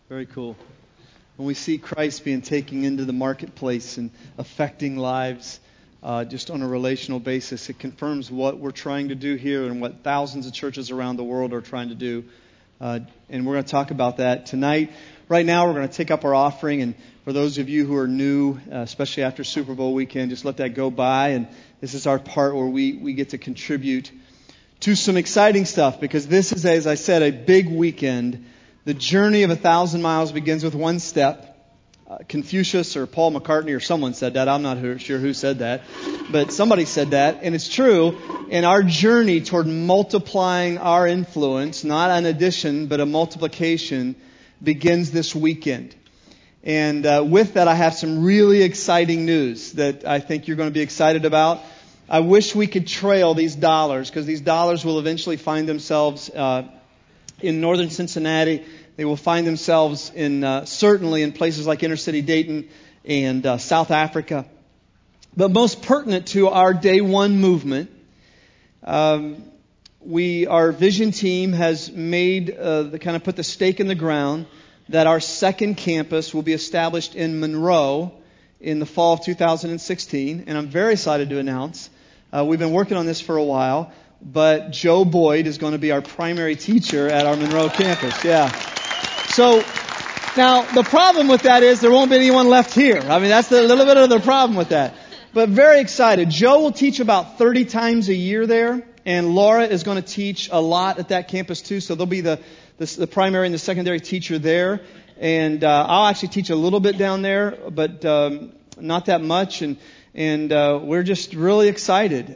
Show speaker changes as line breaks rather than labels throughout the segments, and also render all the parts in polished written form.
Very cool. When we see Christ being taken into the marketplace and affecting lives just on a relational basis, it confirms what we're trying to do here and what thousands of churches around the world are trying to do. And we're going to talk about that tonight. Right now, we're going to take up our offering. And for those of you who are new, especially after Super Bowl weekend, just let that go by. And this is our part where we get to contribute to some exciting stuff, because this is, as I said, a big weekend. The journey of 1,000 miles begins with one step. Confucius or Paul McCartney or someone said that. I'm not sure who said that, but somebody said that, and it's true. And our journey toward multiplying our influence, not an addition, but a multiplication, begins this weekend. And with that, I have some really exciting news that I think you're going to be excited about. I wish we could trail these dollars, because these dollars will eventually find themselves in northern Cincinnati. They will find themselves certainly in places like inner city Dayton and South Africa. But most pertinent to our Day One movement, our vision team has made put the stake in the ground that our second campus will be established in Monroe in the fall of 2016. And I'm very excited to announce we've been working on this for a while, but Joe Boyd is going to be our primary teacher at our Monroe campus. Yeah. So, now, the problem with that is there won't be anyone left here. I mean, that's a little bit of the problem with that. But very excited. Joe will teach about 30 times a year there, and Laura is going to teach a lot at that campus too, so they'll be the primary and the secondary teacher there. And I'll actually teach a little bit down there, but not that much, and we're just really excited.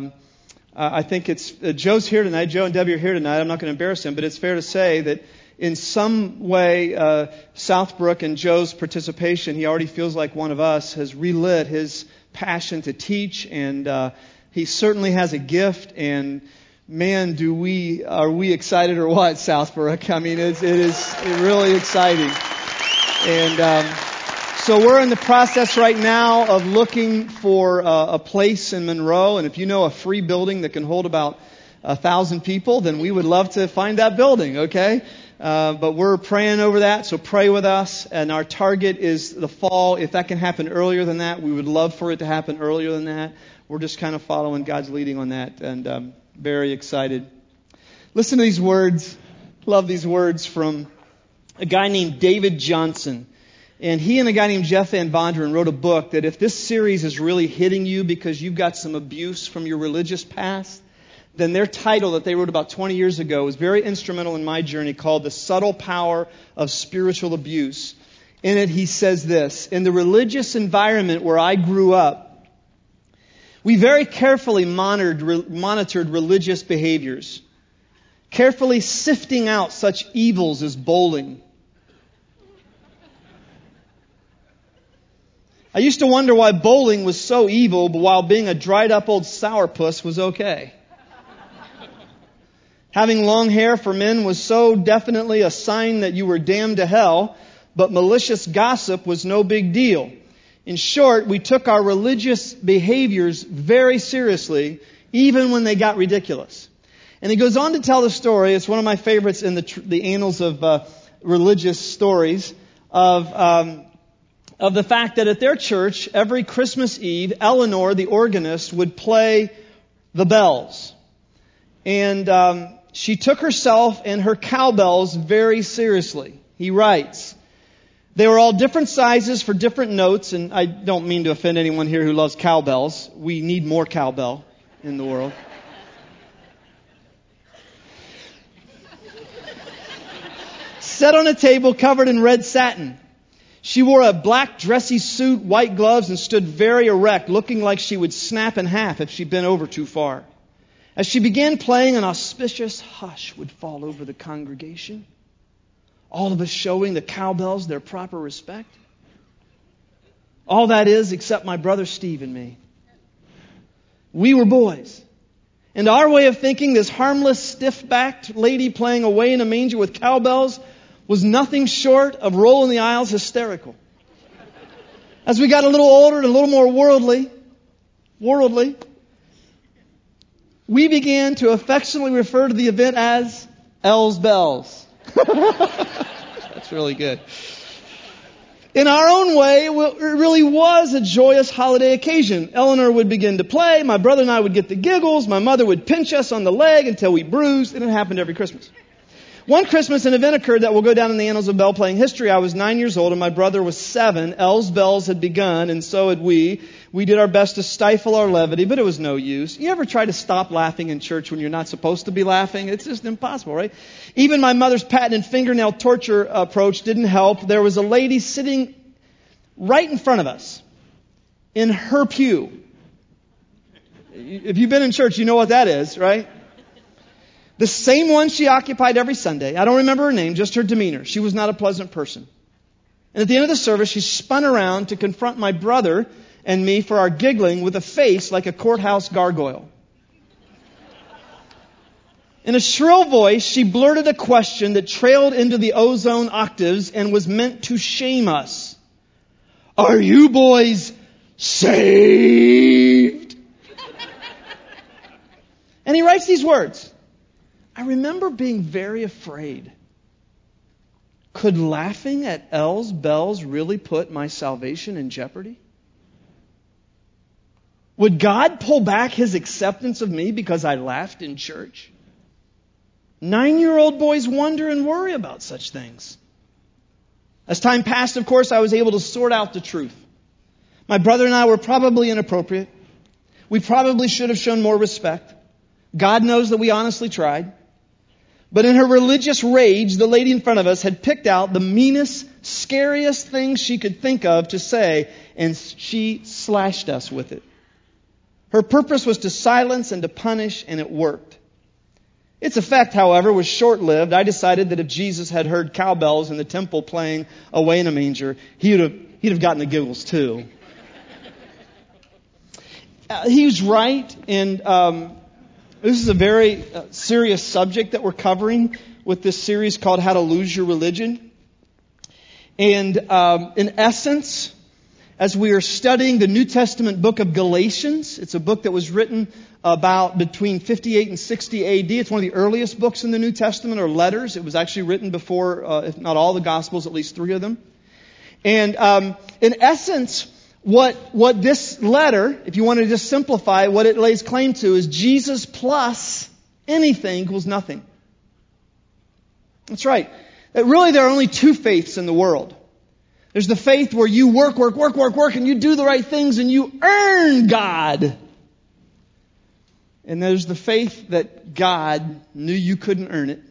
I think it's Joe's here tonight. Joe and Debbie are here tonight. I'm not going to embarrass him, but it's fair to say that in some way, Southbrook and Joe's participation, he already feels like one of us, has relit his passion to teach, and he certainly has a gift. And man, are we excited or what, Southbrook? I mean, it is really exciting. And so we're in the process right now of looking for a place in Monroe, and if you know a free building that can hold about 1,000 people, then we would love to find that building, okay? But we're praying over that, so pray with us. And our target is the fall. If that can happen earlier than that, we would love for it to happen earlier than that. We're just kind of following God's leading on that, and very excited. Listen to these words. Love these words from a guy named David Johnson. And he and a guy named Jeff Van Vonderen wrote a book that if this series is really hitting you because you've got some abuse from your religious past, then their title that they wrote about 20 years ago was very instrumental in my journey, called The Subtle Power of Spiritual Abuse. In it, he says this: in the religious environment where I grew up, we very carefully monitored religious behaviors, carefully sifting out such evils as bowling. I used to wonder why bowling was so evil, but while being a dried up old sourpuss was okay. Having long hair for men was so definitely a sign that you were damned to hell, but malicious gossip was no big deal. In short, we took our religious behaviors very seriously, even when they got ridiculous. And he goes on to tell the story. It's one of my favorites in the annals of religious stories of the fact that at their church, every Christmas Eve, Eleanor, the organist, would play the bells. And she took herself and her cowbells very seriously. He writes, they were all different sizes for different notes, and I don't mean to offend anyone here who loves cowbells. We need more cowbell in the world. Set on a table covered in red satin. She wore a black dressy suit, white gloves, and stood very erect, looking like she would snap in half if she bent over too far. As she began playing, an auspicious hush would fall over the congregation, all of us showing the cowbells their proper respect. All that is, except my brother Steve and me. We were boys. And our way of thinking, this harmless, stiff-backed lady playing away in a manger with cowbells was nothing short of rolling the aisles hysterical. As we got a little older and a little more worldly, we began to affectionately refer to the event as Elle's Bells. It's really good. In our own way, it really was a joyous holiday occasion. Eleanor would begin to play. My brother and I would get the giggles. My mother would pinch us on the leg until we bruised. And it happened every Christmas. One Christmas, an event occurred that will go down in the annals of bell playing history. I was 9 years old and my brother was 7. Elle's bells had begun and so had we. We did our best to stifle our levity, but it was no use. You ever try to stop laughing in church when you're not supposed to be laughing? It's just impossible, right? Even my mother's patented fingernail torture approach didn't help. There was a lady sitting right in front of us in her pew. If you've been in church, you know what that is, right? The same one she occupied every Sunday. I don't remember her name, just her demeanor. She was not a pleasant person. And at the end of the service, she spun around to confront my brother and me for our giggling with a face like a courthouse gargoyle. In a shrill voice, she blurted a question that trailed into the ozone octaves and was meant to shame us. Are you boys saved? And he writes these words. I remember being very afraid. Could laughing at Elle's bells really put my salvation in jeopardy? Would God pull back His acceptance of me because I laughed in church? 9-year-old boys wonder and worry about such things. As time passed, of course, I was able to sort out the truth. My brother and I were probably inappropriate. We probably should have shown more respect. God knows that we honestly tried. But in her religious rage, the lady in front of us had picked out the meanest, scariest thing she could think of to say, and she slashed us with it. Her purpose was to silence and to punish, and it worked. Its effect, however, was short-lived. I decided that if Jesus had heard cowbells in the temple playing away in a manger, he'd have gotten the giggles too. He was right, and this is a very serious subject that we're covering with this series called How to Lose Your Religion. And in essence, as we are studying the New Testament book of Galatians, it's a book that was written about between 58 and 60 AD. It's one of the earliest books in the New Testament, or letters. It was actually written before, if not all the Gospels, at least 3 of them. And in essence, what this letter, if you want to just simplify, what it lays claim to is Jesus plus anything equals nothing. That's right. That really there are only 2 faiths in the world. There's the faith where you work, and you do the right things and you earn God. And there's the faith that God knew you couldn't earn it,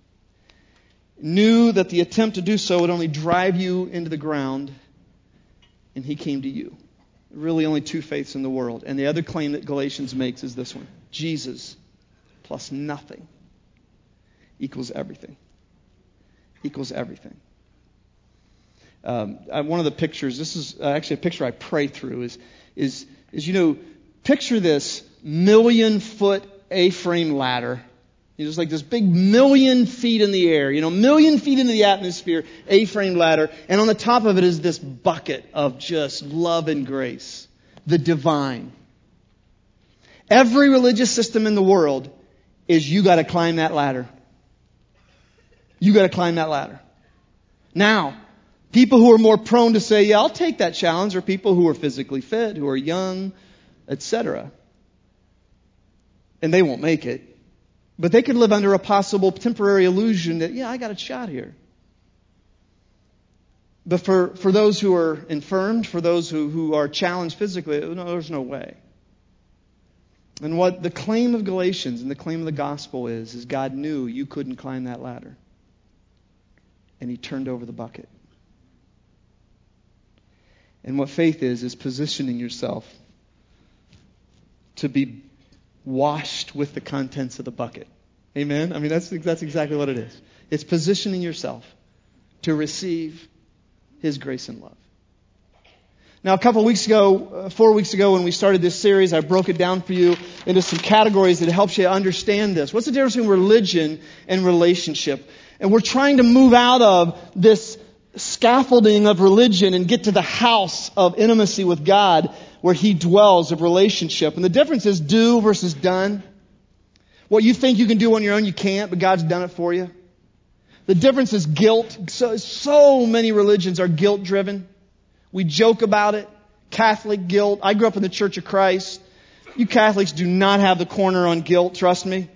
knew that the attempt to do so would only drive you into the ground, and He came to you. Really only 2 faiths in the world. And the other claim that Galatians makes is this one. Jesus plus nothing equals everything. Equals everything. One of the pictures, this is actually a picture I pray through, is picture this 1,000,000-foot A-frame ladder. Just like this big 1,000,000 feet in the air, 1,000,000 feet into the atmosphere, A-frame ladder. And on the top of it is this bucket of just love and grace. The divine. Every religious system in the world is you got to climb that ladder. You got to climb that ladder. Now, people who are more prone to say, yeah, I'll take that challenge, are people who are physically fit, who are young, etc. And they won't make it. But they could live under a possible temporary illusion that, I got a shot here. But for those who are infirmed, for those who are challenged physically, no, there's no way. And what the claim of Galatians and the claim of the gospel is God knew you couldn't climb that ladder. And He turned over the bucket. And what faith is positioning yourself to be washed with the contents of the bucket. Amen? I mean, that's exactly what it is. It's positioning yourself to receive His grace and love. Now, a couple weeks ago, 4 weeks ago, when we started this series, I broke it down for you into some categories that helps you understand this. What's the difference between religion and relationship? And we're trying to move out of this scaffolding of religion and get to the house of intimacy with God where He dwells, of relationship. And the difference is do versus done. What you think you can do on your own, you can't, but God's done it for you. The difference is guilt. So many religions are guilt-driven. We joke about it. Catholic guilt. I grew up in the Church of Christ. You Catholics do not have the corner on guilt, trust me.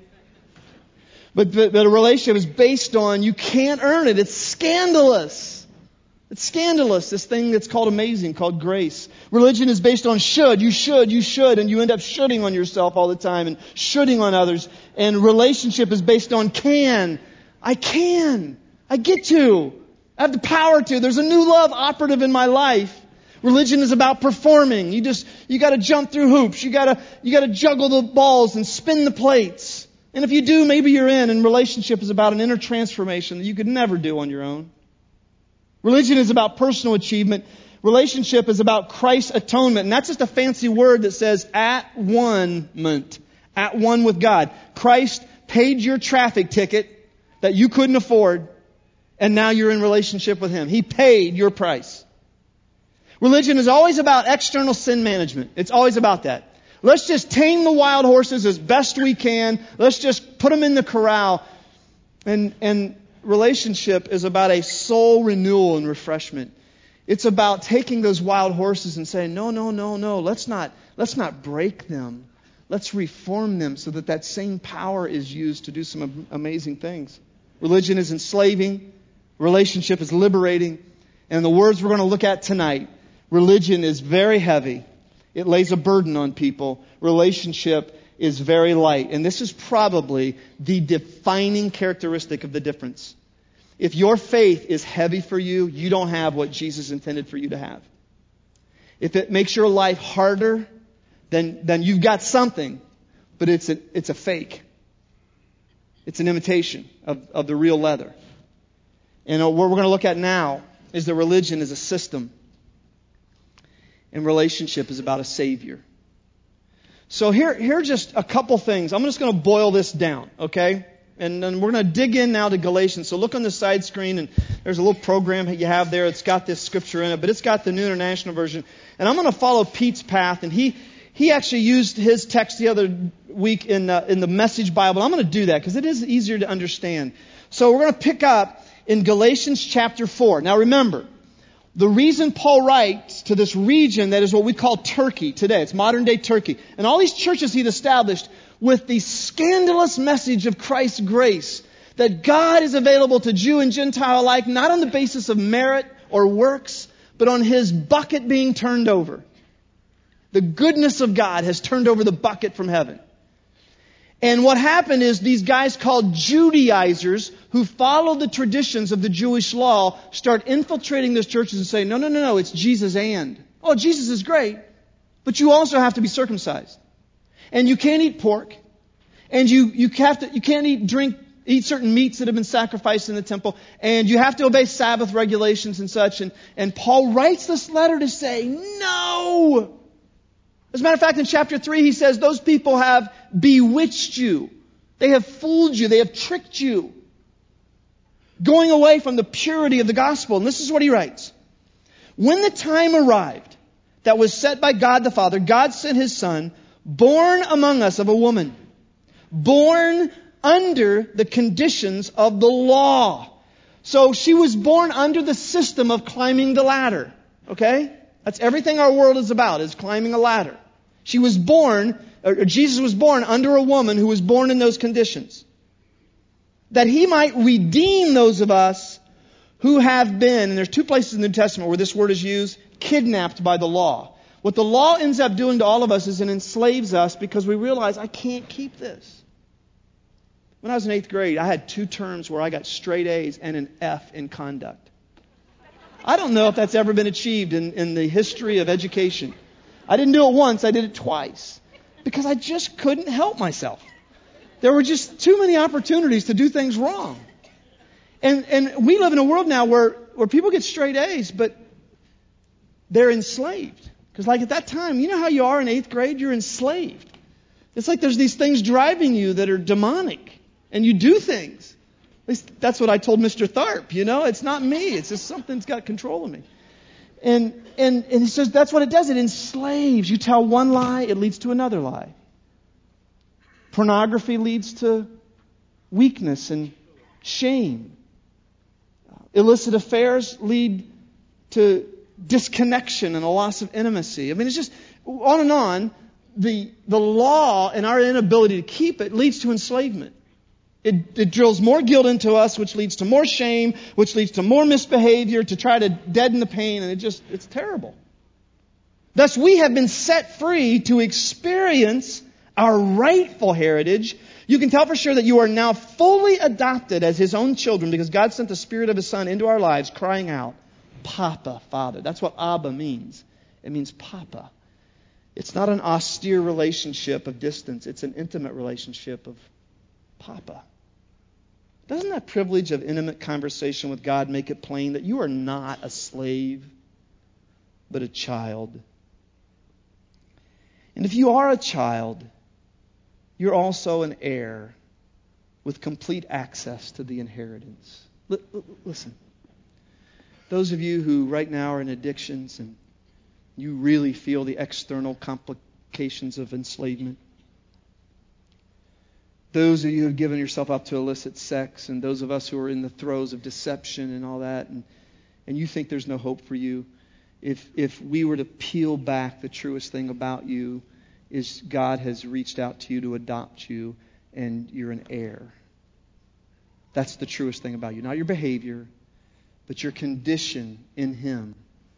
But a relationship is based on you can't earn it. It's scandalous. It's scandalous, this thing that's called amazing, called grace. Religion is based on should, and you end up shoulding on yourself all the time and shoulding on others. And relationship is based on can. I get to. I have the power to. There's a new love operative in my life. Religion is about performing. You got to jump through hoops. You got to juggle the balls and spin the plates. And if you do, maybe you're in. And relationship is about an inner transformation that you could never do on your own. Religion is about personal achievement. Relationship is about Christ's atonement. And that's just a fancy word that says at one-ment. At one with God. Christ paid your traffic ticket that you couldn't afford, and now you're in relationship with Him. He paid your price. Religion is always about external sin management. It's always about that. Let's just tame the wild horses as best we can. Let's just put them in the corral. And relationship is about a soul renewal and refreshment. It's about taking those wild horses and saying, no. Let's not break them. Let's reform them so that same power is used to do some amazing things. Religion is enslaving. Relationship is liberating. And the words we're going to look at tonight, religion is very heavy. It lays a burden on people. Relationship is very light. And this is probably the defining characteristic of the difference. If your faith is heavy for you, you don't have what Jesus intended for you to have. If it makes your life harder, then you've got something, but it's a fake. It's an imitation of the real leather. And what we're going to look at now is that religion is a system. And relationship is about a Savior. So here are just a couple things. I'm just going to boil this down, okay? And then we're going to dig in now to Galatians. So look on the side screen, and there's a little program that you have there. It's got this scripture in it, but it's got the New International Version. And I'm going to follow Pete's path, and he actually used his text the other week in the Message Bible. I'm going to do that because it is easier to understand. So we're going to pick up in Galatians chapter 4. Now remember, the reason Paul writes to this region that is what we call Turkey today, it's modern day Turkey, and all these churches he'd established with the scandalous message of Christ's grace, that God is available to Jew and Gentile alike, not on the basis of merit or works, but on His bucket being turned over. The goodness of God has turned over the bucket from heaven. And what happened is these guys called Judaizers who follow the traditions of the Jewish law start infiltrating those churches and say, no, it's Jesus and. Oh, Jesus is great, but you also have to be circumcised. And you can't eat pork. And you can't eat certain meats that have been sacrificed in the temple. And you have to obey Sabbath regulations and such. And Paul writes this letter to say, no! As a matter of fact, in chapter 3, he says, those people have bewitched you. They have fooled you. They have tricked you. Going away from the purity of the gospel. And this is what he writes. When the time arrived that was set by God the Father, God sent His Son, born among us of a woman, born under the conditions of the law. So she was born under the system of climbing the ladder. Okay? That's everything our world is about, is climbing a ladder. She was born, or Jesus was born under a woman who was born in those conditions. That He might redeem those of us who have been, and there's two places in the New Testament where this word is used, kidnapped by the law. What the law ends up doing to all of us is it enslaves us because we realize, I can't keep this. When I was in 8th grade, I had 2 terms where I got straight A's and an F in conduct. I don't know if that's ever been achieved in the history of education. I didn't do it once, I did it twice. Because I just couldn't help myself. There were just too many opportunities to do things wrong. And we live in a world now where people get straight A's, but they're enslaved. Because like at that time, you know how you are in 8th grade? You're enslaved. It's like there's these things driving you that are demonic. And you do things. At least that's what I told Mr. Tharp, It's not me. It's just something's got control of me. And he says that's what it does. It enslaves. You tell one lie, it leads to another lie. Pornography leads to weakness and shame. Illicit affairs lead to disconnection and a loss of intimacy. I mean, it's just on and on. The law and our inability to keep it leads to enslavement. It drills more guilt into us, which leads to more shame, which leads to more misbehavior to try to deaden the pain, and it's terrible. Thus, we have been set free to experience our rightful heritage. You can tell for sure that you are now fully adopted as His own children because God sent the Spirit of His Son into our lives, crying out, Papa, Father. That's what Abba means. It means Papa. It's not an austere relationship of distance. It's an intimate relationship of Papa. Doesn't that privilege of intimate conversation with God make it plain that you are not a slave, but a child? And if you are a child, you're also an heir with complete access to the inheritance. Listen, those of you who right now are in addictions and you really feel the external complications of enslavement, those of you who have given yourself up to illicit sex, and those of us who are in the throes of deception and all that, and you think there's no hope for you, if we were to peel back, the truest thing about you is God has reached out to you to adopt you, and you're an heir. That's the truest thing about you. Not your behavior, but your condition in Him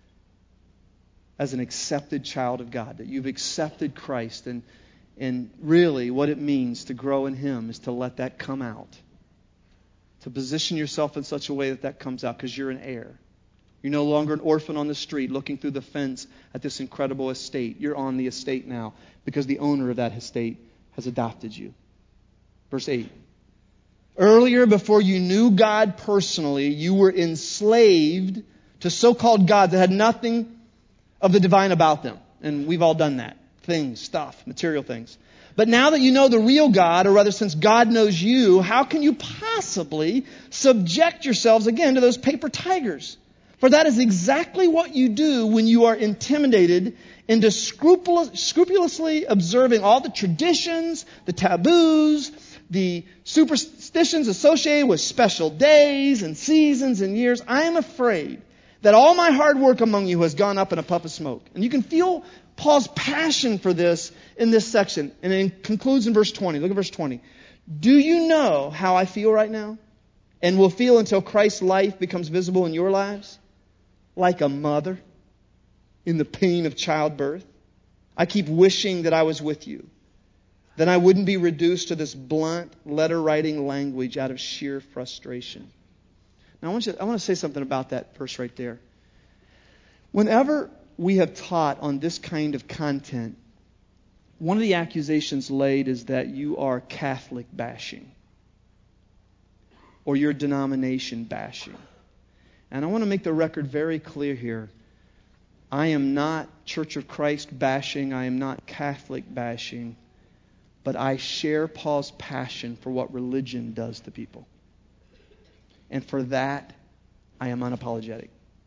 as an accepted child of God, that you've accepted Christ. And really what it means to grow in Him is to let that come out. To position yourself in such a way that comes out because you're an heir. You're no longer an orphan on the street looking through the fence at this incredible estate. You're on the estate now because the owner of that estate has adopted you. Verse 8. Earlier, before you knew God personally, you were enslaved to so-called gods that had nothing of the divine about them. And we've all done that. Things, stuff, material things. But now that you know the real God, or rather since God knows you, how can you possibly subject yourselves again to those paper tigers? For that is exactly what you do when you are intimidated into scrupulously observing all the traditions, the taboos, the superstitions associated with special days and seasons and years. I am afraid that all my hard work among you has gone up in a puff of smoke. And you can feel Paul's passion for this in this section. And it concludes in verse 20. Look at verse 20. Do you know how I feel right now? And will feel until Christ's life becomes visible in your lives? Like a mother in the pain of childbirth. I keep wishing that I was with you. Then I wouldn't be reduced to this blunt letter-writing language out of sheer frustration. Now I want to say something about that verse right there. Whenever we have taught on this kind of content, one of the accusations laid is that you are Catholic bashing or you're denomination bashing. And I want to make the record very clear here. I am not Church of Christ bashing. I am not Catholic bashing. But I share Paul's passion for what religion does to people. And for that, I am unapologetic.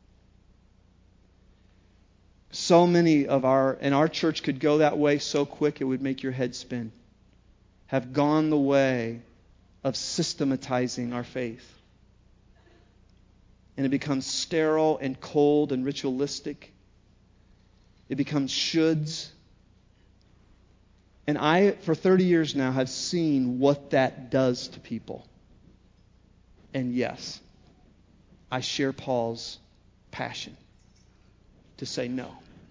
So many of our church could go that way so quick it would make your head spin. Have gone the way of systematizing our faith. And it becomes sterile and cold and ritualistic. It becomes shoulds. And I, for 30 years now, have seen what that does to people. And yes, I share Paul's passion to say no.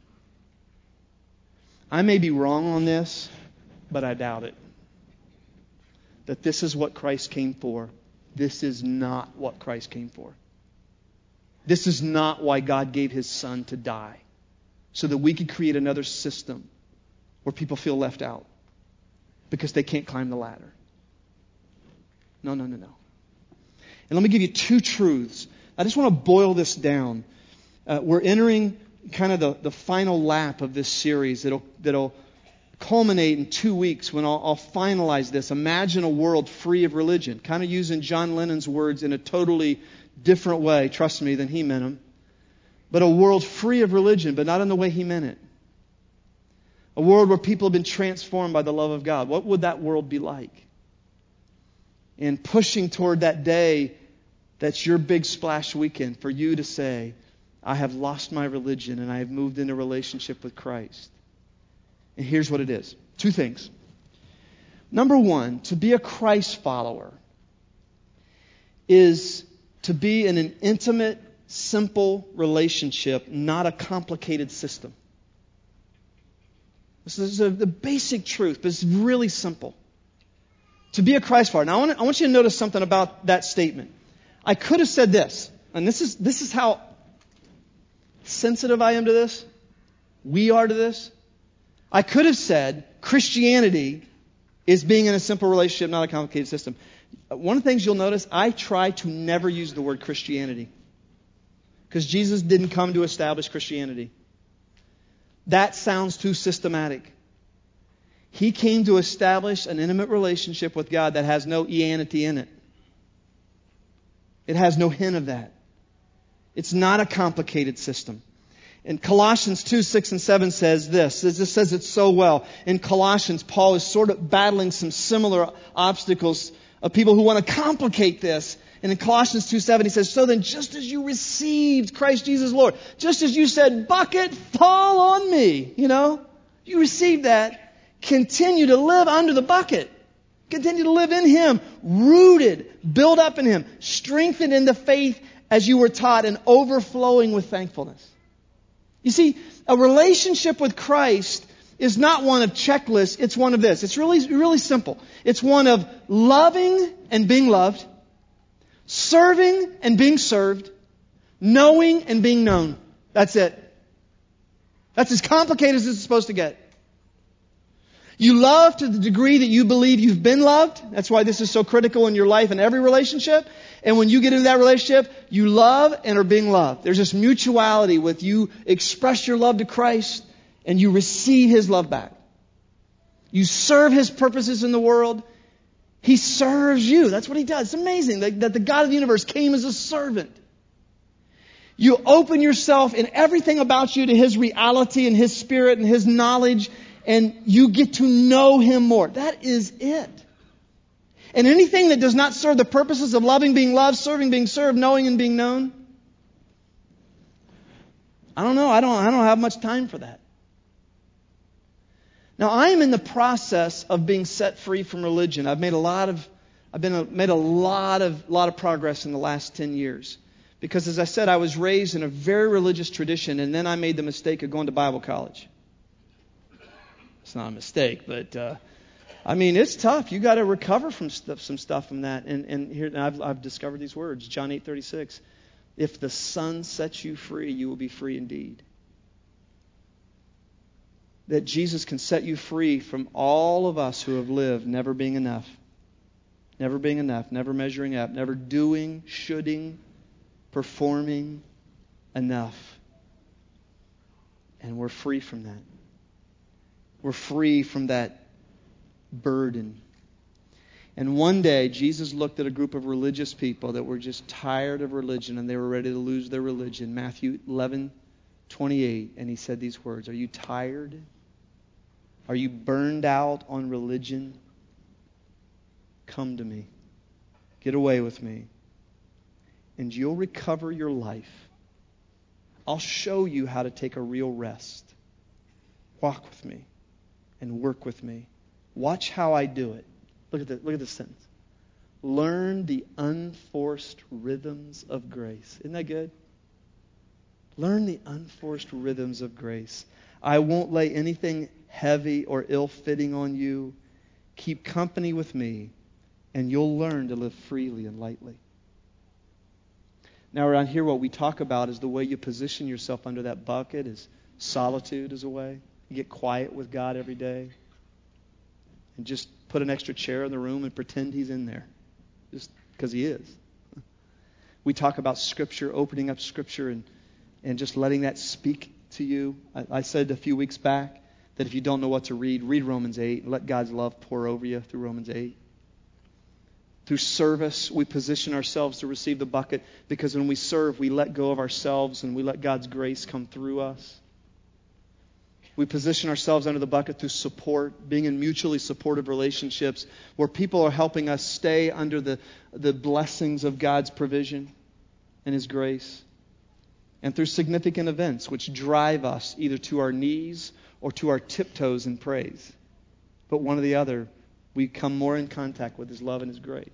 I may be wrong on this, but I doubt it. That this is what Christ came for. This is not what Christ came for. This is not why God gave His Son to die. So that we could create another system where people feel left out because they can't climb the ladder. No. And let me give you two truths. I just want to boil this down. We're entering kind of the final lap of this series that'll culminate in 2 weeks when I'll finalize this. Imagine a world free of religion. Kind of using John Lennon's words in a totally different way, trust me, than he meant them. But a world free of religion, but not in the way he meant it. A world where people have been transformed by the love of God. What would that world be like? And pushing toward that day That's your big splash weekend for you to say, I have lost my religion and I have moved into relationship with Christ. And here's what it is. 2 things. Number 1, to be a Christ follower is to be in an intimate, simple relationship, not a complicated system. This is the basic truth, but it's really simple. To be a Christ follower. Now, I want you to notice something about that statement. I could have said this, and this is how sensitive I am to this. We are to this. I could have said Christianity is being in a simple relationship, not a complicated system. One of the things you'll notice, I try to never use the word Christianity. Because Jesus didn't come to establish Christianity. That sounds too systematic. He came to establish an intimate relationship with God that has no eanity in it. It has no hint of that. It's not a complicated system. And Colossians 2, 6 and 7 says this. It just says it so well. In Colossians, Paul is sort of battling some similar obstacles of people who want to complicate this. And in Colossians 2, 7, he says, so then just as you received Christ Jesus Lord, just as you said, bucket, fall on me, you received that, continue to live under the bucket. Continue to live in Him, rooted, built up in Him, strengthened in the faith as you were taught, and overflowing with thankfulness. You see, a relationship with Christ is not one of checklists. It's one of this. It's really, really simple. It's one of loving and being loved, serving and being served, knowing and being known. That's it. That's as complicated as it's supposed to get. You love to the degree that you believe you've been loved. That's why this is so critical in your life and every relationship. And when you get into that relationship, you love and are being loved. There's this mutuality with you express your love to Christ and you receive His love back. You serve His purposes in the world. He serves you. That's what He does. It's amazing that the God of the universe came as a servant. You open yourself and everything about you to His reality and His Spirit and His knowledge, and you get to know Him more. That is it. And anything that does not serve the purposes of loving, being loved, serving, being served, knowing, and being known, I don't know. I don't have much time for that. Now, I am in the process of being set free from religion. I've made a lot of progress in the last 10 years. Because as I said, I was raised in a very religious tradition, and then I made the mistake of going to Bible college. It's not a mistake, but it's tough. You got to recover from some stuff from that. And here I've discovered these words, John 8:36. If the Son sets you free, you will be free indeed. That Jesus can set you free from all of us who have lived never being enough. Never being enough, never measuring up, never doing, shoulding, performing enough. And we're free from that. We're free from that burden. And one day, Jesus looked at a group of religious people that were just tired of religion and they were ready to lose their religion. Matthew 11:28. And He said these words, are you tired? Are you burned out on religion? Come to me. Get away with me. And you'll recover your life. I'll show you how to take a real rest. Walk with me and work with me. Watch how I do it. Look at this sentence. Learn the unforced rhythms of grace. Isn't that good? Learn the unforced rhythms of grace. I won't lay anything heavy or ill-fitting on you. Keep company with me, and you'll learn to live freely and lightly. Now around here, what we talk about is the way you position yourself under that bucket is solitude is a way. You get quiet with God every day. And just put an extra chair in the room and pretend He's in there. Just because He is. We talk about Scripture, opening up Scripture and just letting that speak to you. I said a few weeks back that if you don't know what to read Romans 8 and let God's love pour over you through Romans 8. Through service, we position ourselves to receive the bucket because when we serve, we let go of ourselves and we let God's grace come through us. We position ourselves under the bucket through support, being in mutually supportive relationships where people are helping us stay under the blessings of God's provision and His grace. And through significant events which drive us either to our knees or to our tiptoes in praise. But one or the other, we come more in contact with His love and His grace.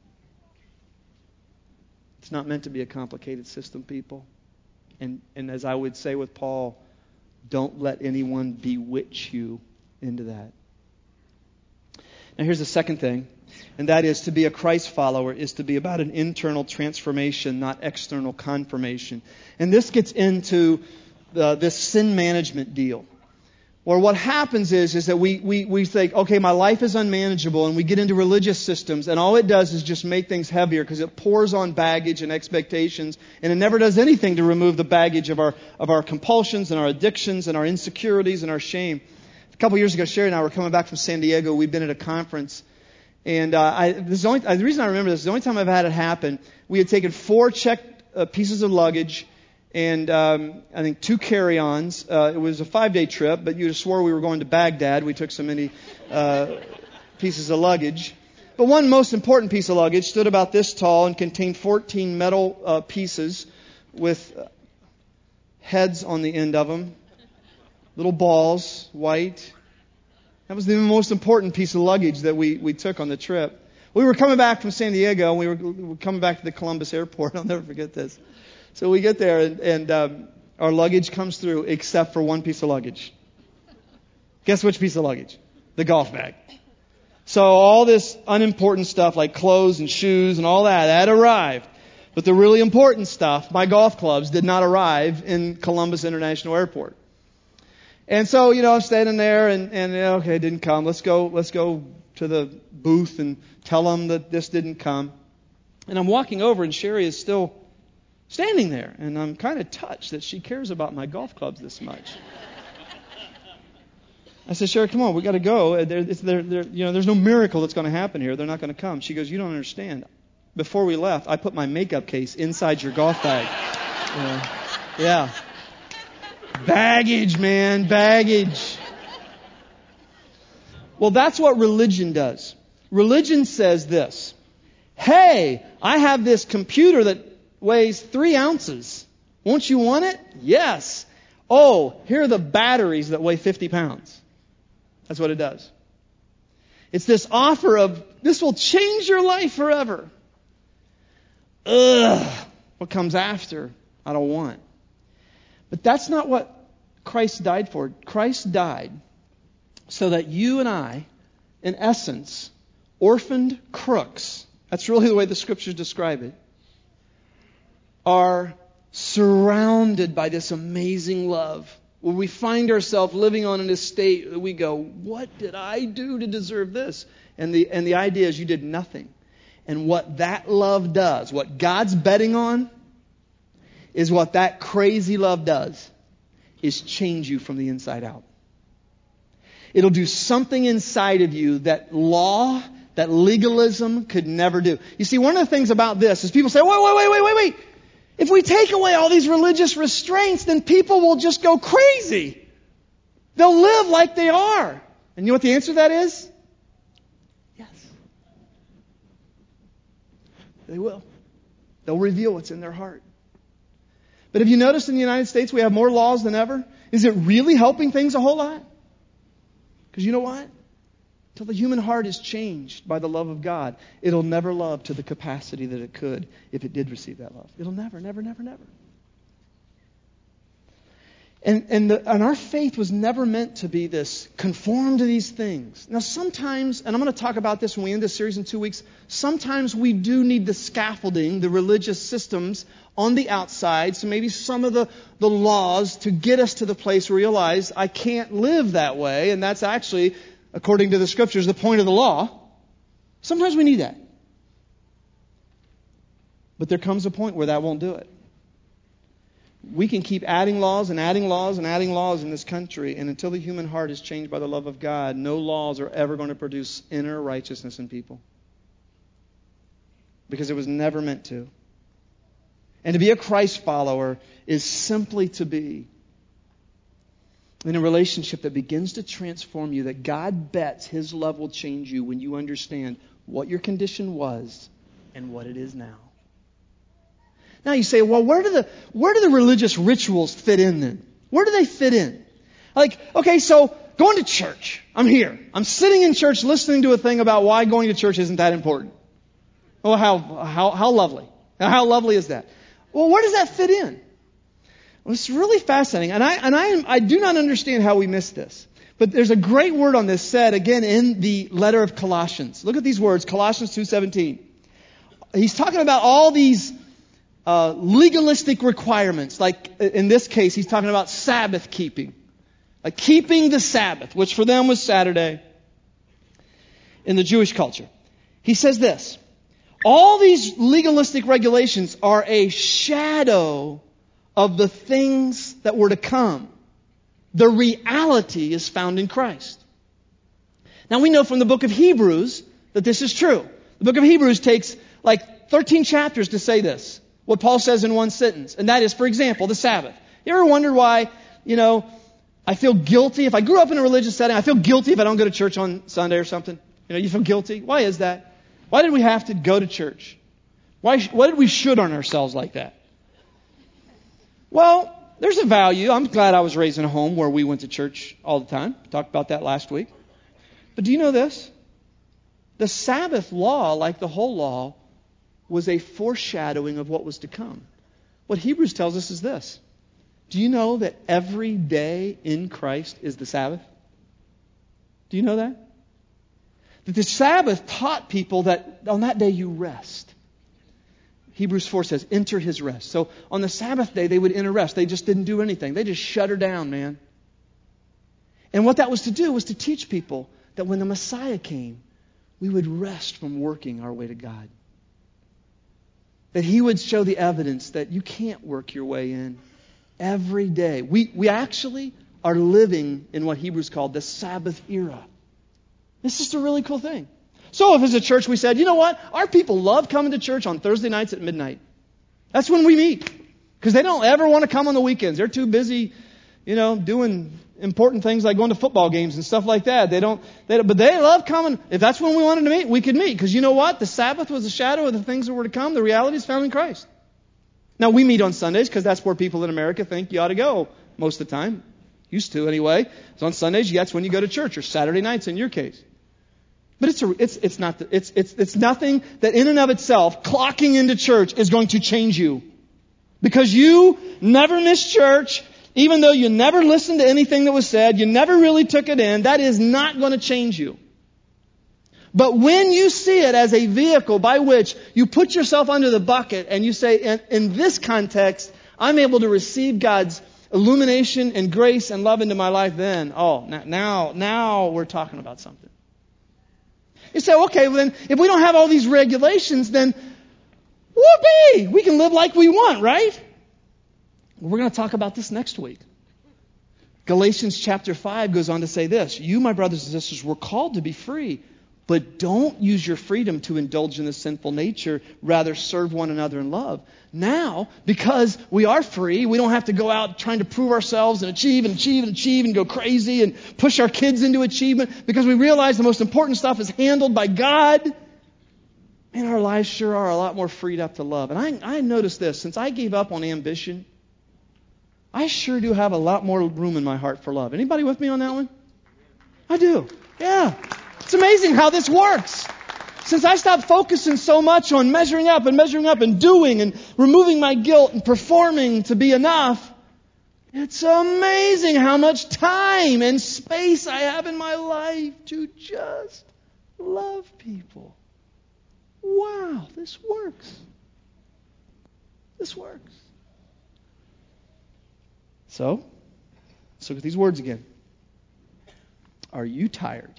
It's not meant to be a complicated system, people. And as I would say with Paul, don't let anyone bewitch you into that. Now here's the second thing, and that is to be a Christ follower is to be about an internal transformation, not external confirmation. And this gets into this sin management deal. Or what happens is that we think, okay, my life is unmanageable, and we get into religious systems, and all it does is just make things heavier because it pours on baggage and expectations, and it never does anything to remove the baggage of our compulsions and our addictions and our insecurities and our shame. A couple years ago, Sherry and I were coming back from San Diego. We'd been at a conference, and the reason I remember this is the only time I've had it happen. We had taken 4 checked pieces of luggage, and I think 2 carry-ons. It was a 5-day trip, but you'd have swore we were going to Baghdad. We took so many pieces of luggage. But one most important piece of luggage stood about this tall and contained 14 metal pieces with heads on the end of them. Little balls, white. That was the most important piece of luggage that we took on the trip. We were coming back from San Diego, and we were coming back to the Columbus airport. I'll never forget this. So we get there, and our luggage comes through except for one piece of luggage. Guess which piece of luggage? The golf bag. So all this unimportant stuff like clothes and shoes and all that arrived. But the really important stuff, my golf clubs, did not arrive in Columbus International Airport. And so, I'm standing there and okay, it didn't come. Let's go to the booth and tell them that this didn't come. And I'm walking over, and Sherry is still standing there, and I'm kind of touched that she cares about my golf clubs this much. I said, Sherry, come on, we got to go. There's no miracle that's going to happen here. They're not going to come. She goes, you don't understand. Before we left, I put my makeup case inside your golf bag. Yeah. Baggage, man, baggage. Well, that's what religion does. Religion says this. Hey, I have this computer that weighs 3 ounces. Won't you want it? Yes. Oh, here are the batteries that weigh 50 pounds. That's what it does. It's this offer of, this will change your life forever. What comes after, I don't want. But that's not what Christ died for. Christ died so that you and I, in essence, orphaned crooks, that's really the way the Scriptures describe it, are surrounded by this amazing love, where we find ourselves living on an estate that we go, what did I do to deserve this? And the idea is you did nothing. And what that love does, what God's betting on, is what that crazy love does, is change you from the inside out. It'll do something inside of you that law, that legalism could never do. You see, one of the things about this is people say, wait. If we take away all these religious restraints, then people will just go crazy. They'll live like they are. And you know what the answer to that is? Yes. They will. They'll reveal what's in their heart. But have you noticed in the United States we have more laws than ever? Is it really helping things a whole lot? Because you know what? Until the human heart is changed by the love of God, it'll never love to the capacity that it could if it did receive that love. It'll never. And our faith was never meant to be this conform to these things. Now sometimes, and I'm going to talk about this when we end this series in 2 weeks, sometimes we do need the scaffolding, the religious systems on the outside, so maybe some of the laws to get us to the place where we realize I can't live that way, and that's actually, according to the Scriptures, the point of the law. Sometimes we need that. But there comes a point where that won't do it. We can keep adding laws and adding laws and adding laws in this country, and until the human heart is changed by the love of God, no laws are ever going to produce inner righteousness in people. Because it was never meant to. And to be a Christ follower is simply to be
in a relationship that begins to transform you, that God bets His love will change you when you understand what your condition was and what it is now. Now you say, well, where do the religious rituals fit in then? Where do they fit in? Like, okay, so going to church. I'm here. I'm sitting in church listening to a thing about why going to church isn't that important. Oh, how lovely. Now, how lovely is that? Well, where does that fit in? Well, it's really fascinating. And I do not understand how we miss this. But there's a great word on this said again in the letter of Colossians. Look at these words, Colossians 2:17. He's talking about all these legalistic requirements. Like in this case, he's talking about Sabbath keeping. Like keeping the Sabbath, which for them was Saturday in the Jewish culture. He says this, all these legalistic regulations are a shadow of the things that were to come. The reality is found in Christ. Now we know from the book of Hebrews that this is true. The book of Hebrews takes like 13 chapters to say this. What Paul says in one sentence. And that is, for example, the Sabbath. You ever wondered why, I feel guilty. If I grew up in a religious setting, I feel guilty if I don't go to church on Sunday or something. You feel guilty. Why is that? Why did we have to go to church? Why did we should on ourselves like that? Well, there's a value. I'm glad I was raised in a home where we went to church all the time. We talked about that last week. But do you know this? The Sabbath law, like the whole law, was a foreshadowing of what was to come. What Hebrews tells us is this. Do you know that every day in Christ is the Sabbath? Do you know that? That the Sabbath taught people that on that day you rest. Hebrews 4 says, enter His rest. So on the Sabbath day, they would enter rest. They just didn't do anything. They just shut her down, man. And what that was to do was to teach people that when the Messiah came, we would rest from working our way to God. That He would show the evidence that you can't work your way in every day. We actually are living in what Hebrews called the Sabbath era. This is a really cool thing. So if as a church we said, you know what? Our people love coming to church on Thursday nights at midnight. That's when we meet. Because they don't ever want to come on the weekends. They're too busy, doing important things like going to football games and stuff like that. But they love coming. If that's when we wanted to meet, we could meet. Because you know what? The Sabbath was a shadow of the things that were to come. The reality is found in Christ. Now we meet on Sundays because that's where people in America think you ought to go most of the time. Used to anyway. So on Sundays, that's when you go to church, or Saturday nights in your case. But it's nothing that in and of itself, clocking into church is going to change you. Because you never missed church, even though you never listened to anything that was said, you never really took it in, that is not going to change you. But when you see it as a vehicle by which you put yourself under the bucket and you say, in this context, I'm able to receive God's illumination and grace and love into my life, then, now we're talking about something. You say, okay, well then, if we don't have all these regulations, then whoopee! We can live like we want, right? We're going to talk about this next week. Galatians chapter 5 goes on to say this. You, my brothers and sisters, were called to be free. But don't use your freedom to indulge in the sinful nature. Rather, serve one another in love. Now, because we are free, we don't have to go out trying to prove ourselves and achieve and go crazy and push our kids into achievement. Because we realize the most important stuff is handled by God. And our lives sure are a lot more freed up to love. And I noticed this. Since I gave up on ambition, I sure do have a lot more room in my heart for love. Anybody with me on that one? I do. Yeah. It's amazing how this works. Since I stopped focusing so much on measuring up and doing and removing my guilt and performing to be enough, it's amazing how much time and space I have in my life to just love people. Wow, this works. This works. So, let's look at these words again. Are you tired?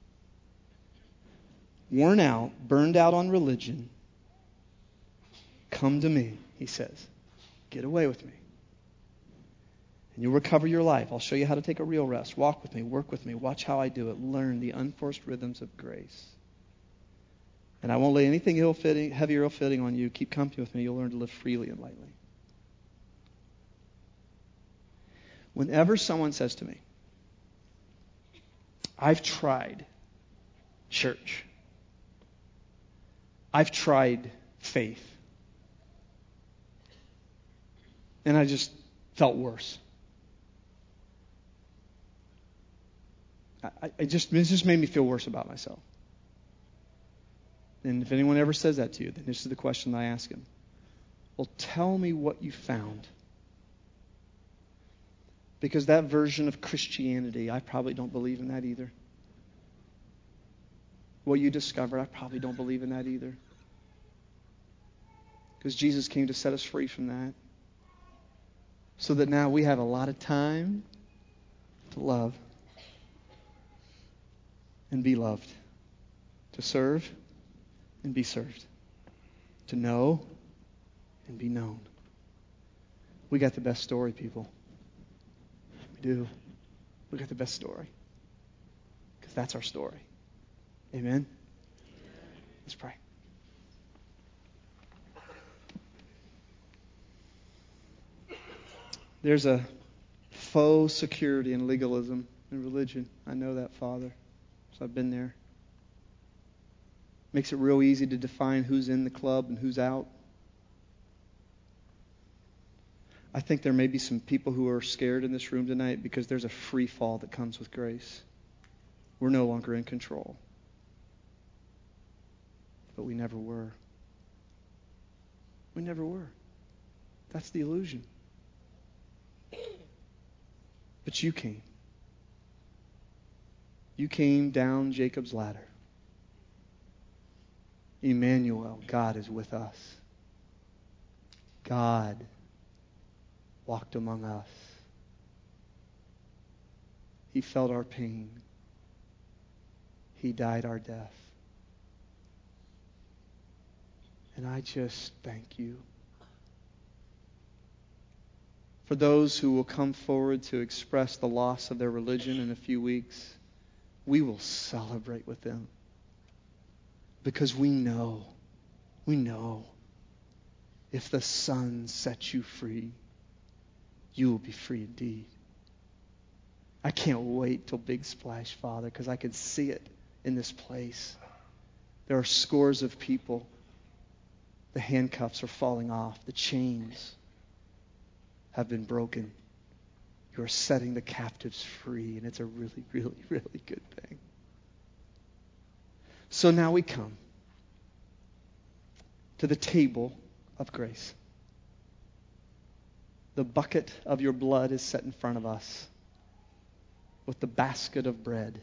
Worn out, burned out on religion? Come to me, He says. Get away with me. And you'll recover your life. I'll show you how to take a real rest. Walk with me, work with me, watch how I do it. Learn the unforced rhythms of grace. And I won't lay anything heavy or ill-fitting on you. Keep company with me. You'll learn to live freely and lightly. Whenever someone says to me, I've tried church. I've tried faith. And I just felt worse. It just made me feel worse about myself. And if anyone ever says that to you, then this is the question I ask him. Well, tell me what you found. Because that version of Christianity, I probably don't believe in that either. What you discovered, I probably don't believe in that either. Because Jesus came to set us free from that. So that now we have a lot of time to love and be loved, to serve and be served, to know and be known. We got the best story, people. We do. We got the best story. Because that's our story. Amen? Let's pray. There's a faux security in legalism and religion. I know that, Father. So I've been there. Makes it real easy to define who's in the club and who's out. I think there may be some people who are scared in this room tonight because there's a free fall that comes with grace. We're no longer in control. But we never were. We never were. That's the illusion. But you came. You came down Jacob's ladder. Emmanuel, God is with us. God walked among us. He felt our pain. He died our death. And I just thank you. For those who will come forward to express the loss of their religion in a few weeks, we will celebrate with them. Because we know, if the Son sets you free, you will be free indeed. I can't wait till Big Splash, Father, because I can see it in this place. There are scores of people. The handcuffs are falling off. The chains have been broken. You are setting the captives free, and it's a really, really, really good thing. So now we come to the table of grace. The bucket of your blood is set in front of us with the basket of bread.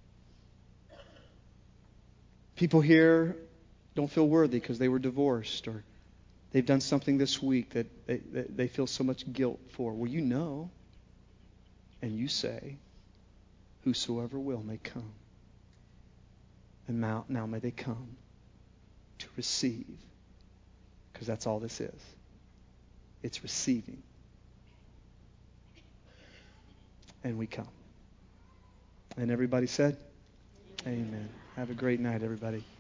People here don't feel worthy because they were divorced or they've done something this week that they feel so much guilt for. Well, you know, and you say, whosoever will may come. And now may they come to receive. Because that's all this is. It's receiving. And we come. And everybody said, Amen. Have a great night, everybody.